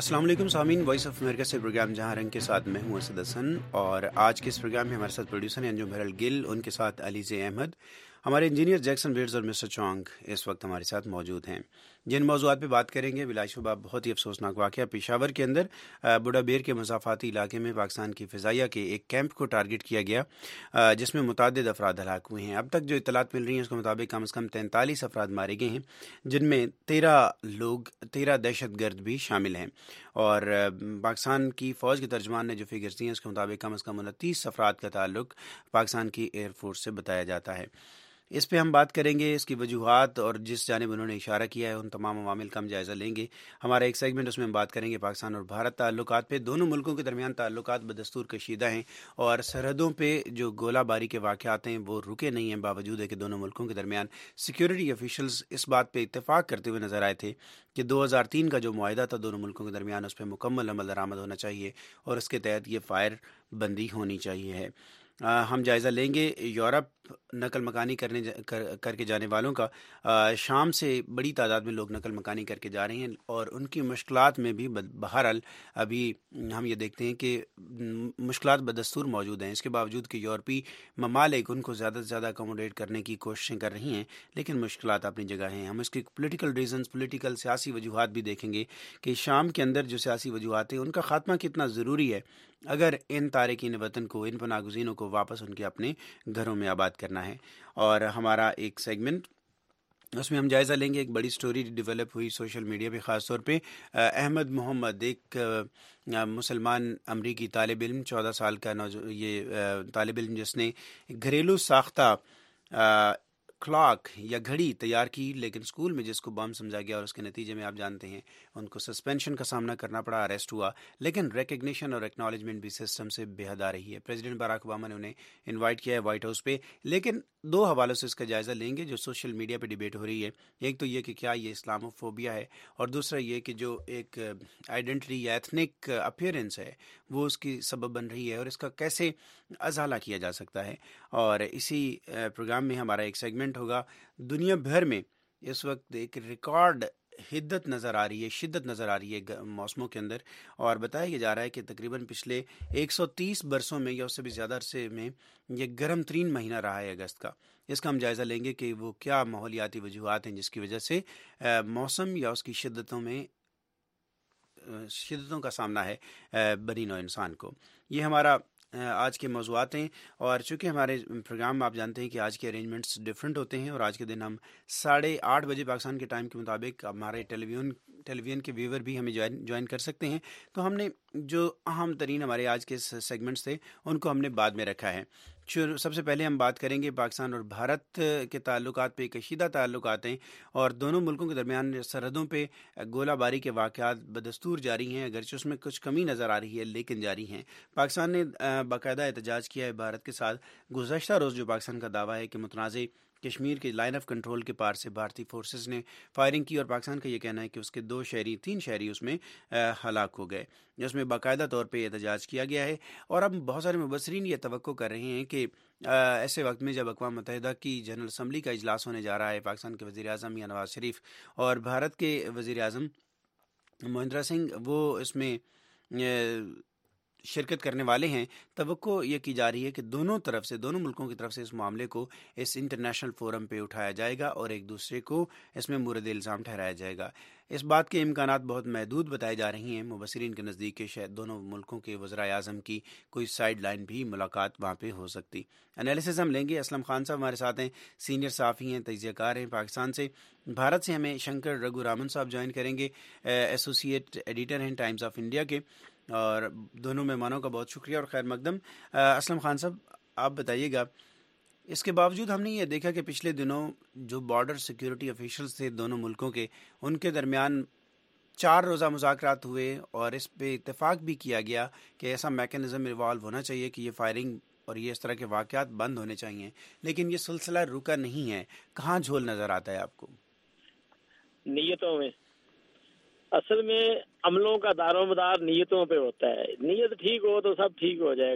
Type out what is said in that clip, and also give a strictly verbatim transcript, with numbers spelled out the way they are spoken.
السلام علیکم سامعین، وائس آف امریکہ سے پروگرام جہاں رنگ کے ساتھ میں ہوں اسد حسن، اور آج کے اس پروگرام میں ہمارے ساتھ پروڈیوسر ہیں انجم بہرل گل، ان کے ساتھ علیزہ احمد، ہمارے انجینئر جیکسن بیٹز اور مسٹر چونگ اس وقت ہمارے ساتھ موجود ہیں. جن موضوعات پہ بات کریں گے، بلا شبہ بہت ہی افسوسناک واقعہ پشاور کے اندر بوڑھا بیر کے مسافاتی علاقے میں پاکستان کی فضائیہ کے ایک کیمپ کو ٹارگٹ کیا گیا جس میں متعدد افراد ہلاک ہوئے ہیں. اب تک جو اطلاعات مل رہی ہیں اس کے مطابق کم از کم تینتالیس افراد مارے گئے ہیں، جن میں تیرہ لوگ تیرہ دہشت گرد بھی شامل ہیں. اور پاکستان کی فوج کے ترجمان نے جو فگرز دی ہیں اس کے مطابق کم از کم انتیس افراد کا تعلق پاکستان کی ایئر فورس سے بتایا جاتا ہے. اس پہ ہم بات کریں گے، اس کی وجوہات اور جس جانب انہوں نے اشارہ کیا ہے ان تمام عوامل کا ہم جائزہ لیں گے. ہمارا ایک سیگمنٹ اس میں ہم بات کریں گے پاکستان اور بھارت تعلقات پہ. دونوں ملکوں کے درمیان تعلقات بدستور کشیدہ ہیں اور سرحدوں پہ جو گولہ باری کے واقعات ہیں وہ رکے نہیں ہیں، باوجود ہے کہ دونوں ملکوں کے درمیان سیکیورٹی آفیشلز اس بات پہ اتفاق کرتے ہوئے نظر آئے تھے کہ دو ہزار تین کا جو معاہدہ تھا دونوں ملکوں کے درمیان اس پہ مکمل عمل درآمد ہونا چاہیے اور اس کے تحت یہ فائر بندی ہونی چاہیے ہے. آ, ہم جائزہ لیں گے یورپ نقل مکانی کرنے جا, کر, کر کے جانے والوں کا. آ, شام سے بڑی تعداد میں لوگ نقل مکانی کر کے جا رہے ہیں اور ان کی مشکلات میں بھی بہرحال ابھی ہم یہ دیکھتے ہیں کہ مشکلات بدستور موجود ہیں. اس کے باوجود کہ یورپی ممالک ان کو زیادہ سے زیادہ اکوموڈیٹ کرنے کی کوششیں کر رہی ہیں، لیکن مشکلات اپنی جگہ ہیں. ہم اس کی پولیٹیکل ریزنز، پولیٹیکل سیاسی وجوہات بھی دیکھیں گے کہ شام کے اندر جو سیاسی وجوہات ہیں ان کا خاتمہ کتنا ضروری ہے اگر ان تارکین وطن کو، ان پناہ گزینوں کو واپس ان کے اپنے گھروں میں آباد کرنا ہے. اور ہمارا ایک سیگمنٹ اس میں ہم جائزہ لیں گے، ایک بڑی سٹوری ڈیولپ ہوئی سوشل میڈیا پہ، خاص طور پہ احمد محمد، ایک مسلمان امریکی طالب علم، چودہ سال کا نوجو یہ طالب علم جس نے گھریلو ساختہ کلاک یا گھڑی تیار کی، لیکن اسکول میں جس کو بم سمجھا گیا اور اس کے نتیجے میں آپ جانتے ہیں ان کو سسپینشن کا سامنا کرنا پڑا، اریسٹ ہوا، لیکن ریکگنیشن اور ایکنالجمنٹ بھی سسٹم سے بے حد آ رہی ہے. پریزیڈنٹ باراک اوباما نے انہیں انوائٹ کیا ہے وائٹ ہاؤس پہ. لیکن دو حوالوں سے اس کا جائزہ لیں گے جو سوشل میڈیا پہ ڈیبیٹ ہو رہی ہے. ایک تو یہ کہ کیا یہ اسلامو فوبیا ہے، اور دوسرا یہ کہ جو ایک آئیڈینٹی یا ایتھنک اپیئرنس ہے وہ اس کی سبب بن رہی ہے اور اس کا کیسے ازالہ کیا جا سکتا ہے. اور اسی پروگرام میں ہمارا ایک سیگمنٹ ہوگا دنیا بھر میں اس وقت ایک ریکارڈ حدت نظر آ رہی ہے، شدت نظر آ رہی ہے موسموں کے اندر، اور بتایا یہ جا رہا ہے کہ تقریباً پچھلے ایک سو تیس برسوں میں یا اس سے بھی زیادہ عرصے میں یہ گرم ترین مہینہ رہا ہے اگست کا. اس کا ہم جائزہ لیں گے کہ وہ کیا ماحولیاتی وجوہات ہیں جس کی وجہ سے موسم یا اس کی شدتوں میں شدتوں کا سامنا ہے بنی نوع انسان کو. یہ ہمارا آج کے موضوعات ہیں. اور چونکہ ہمارے پروگرام آپ جانتے ہیں کہ آج کے ارینجمنٹس ڈفرینٹ ہوتے ہیں، اور آج کے دن ہم ساڑھے آٹھ بجے پاکستان کے ٹائم کے مطابق ہمارے ٹیلی ویژن ٹیلی ویژن کے ویور بھی ہمیں جوائن جوائن کر سکتے ہیں. تو ہم نے جو اہم ترین ہمارے آج کے سیگمنٹس تھے ان کو ہم نے بعد میں رکھا ہے. سب سے پہلے ہم بات کریں گے پاکستان اور بھارت کے تعلقات پہ. کشیدہ تعلقات ہیں اور دونوں ملکوں کے درمیان سرحدوں پہ گولہ باری کے واقعات بدستور جاری ہیں، اگرچہ اس میں کچھ کمی نظر آ رہی ہے لیکن جاری ہیں. پاکستان نے باقاعدہ احتجاج کیا ہے بھارت کے ساتھ. گزشتہ روز جو پاکستان کا دعویٰ ہے کہ متنازع کشمیر کے لائن آف کنٹرول کے پار سے بھارتی فورسز نے فائرنگ کی، اور پاکستان کا یہ کہنا ہے کہ اس کے دو شہری تین شہری اس میں ہلاک ہو گئے، جس میں باقاعدہ طور پہ احتجاج کیا گیا ہے. اور اب بہت سارے مبصرین یہ توقع کر رہے ہیں کہ ایسے وقت میں جب اقوام متحدہ کی جنرل اسمبلی کا اجلاس ہونے جا رہا ہے، پاکستان کے وزیر اعظم یا نواز شریف اور بھارت کے وزیر اعظم مہندرا سنگھ وہ اس میں شرکت کرنے والے ہیں، توقع یہ کی جا رہی ہے کہ دونوں طرف سے دونوں ملکوں کی طرف سے اس معاملے کو اس انٹرنیشنل فورم پہ اٹھایا جائے گا اور ایک دوسرے کو اس میں مورد الزام ٹھہرایا جائے گا. اس بات کے امکانات بہت محدود بتائے جا رہی ہیں مبصرین کے نزدیک کہ شاید دونوں ملکوں کے وزرائے اعظم کی کوئی سائیڈ لائن بھی ملاقات وہاں پہ ہو سکتی. انالیسز ہم لیں گے. اسلم خان صاحب ہمارے ساتھ ہیں، سینئر صحافی ہیں، تجزیہ کار ہیں پاکستان سے. بھارت سے ہمیں شنکر رگو رامن صاحب جوائن کریں گے، ایسوسیٹ ایڈیٹر ہیں ٹائمز آف انڈیا کے. اور دونوں مہمانوں کا بہت شکریہ اور خیر مقدم. اسلم خان صاحب آپ بتائیے گا، اس کے باوجود ہم نے یہ دیکھا کہ پچھلے دنوں جو بارڈر سیکیورٹی آفیشلز تھے دونوں ملکوں کے، ان کے درمیان چار روزہ مذاکرات ہوئے اور اس پہ اتفاق بھی کیا گیا کہ ایسا میکانزم ایوالو ہونا چاہیے کہ یہ فائرنگ اور یہ اس طرح کے واقعات بند ہونے چاہیے، لیکن یہ سلسلہ رکا نہیں ہے. کہاں جھول نظر آتا ہے آپ کو؟ نیتوں میں. اصل میں عملوں کا دار و مدار نیتوں پہ ہوتا ہے. نیت ٹھیک ہو تو سب ٹھیک ہو جائے